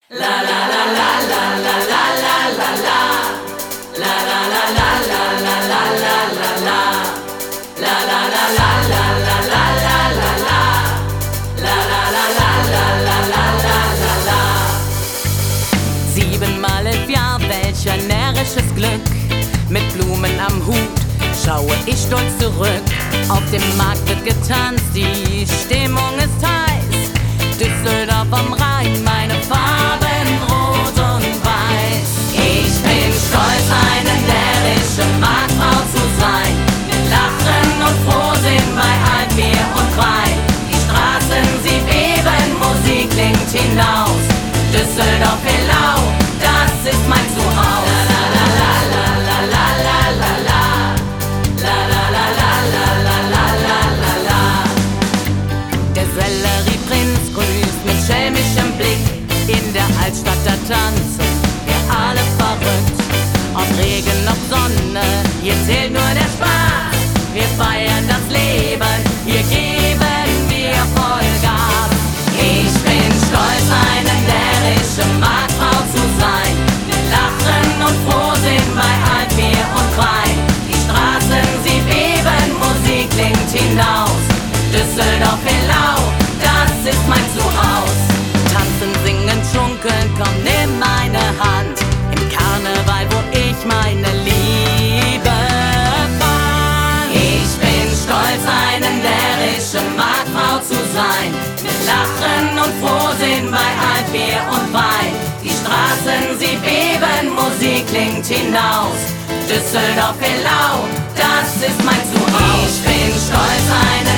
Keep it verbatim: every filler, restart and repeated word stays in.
Siebenmal elf Jahr, welch ein närrisches Glück. Mit Blumen am Hut schaue ich stolz zurück. Auf dem Markt wird getanzt, die Stimmung ist heiß. Düsseldorf am Rhein, meine Farben rot und weiß. Ich bin stolz, eine närrische Marktfrau zu sein. Mit Lachen und Frohsinn bei Altbier und Wein. Die Straßen, sie beben, Musik klingt hinaus. Düsseldorf Hellau, das ist mein Zuhause. Der Sellerieprinz grüßt mit schelmischem Blick. In der Altstadt, da tanzen wir alle verrückt. Ob Regen, ob Sonne, hier zählt nur der Spaß. Wir feiern das Leben, hier geben wir Vollgas. Ich bin stolz, eine närrische Marktfrau zu sein. Mit Lachen und Frohsinn bei Altbier und Wein. Die Straßen, sie beben, Musik klingt hinaus. Düsseldorf Hellau, das ist mein Zuhause. Tanzen, singen, schunkeln, komm, nimm meine Hand. Im Karneval, wo ich meine Liebe fand. Ich bin stolz, eine närrische Marktfrau zu sein. Mit Lachen und Frohsinn bei Altbier und Wein. Die Straßen, sie beben, Musik klingt hinaus. Düsseldorf Hellau, das ist mein Zuhause. Ich bin stolz, eine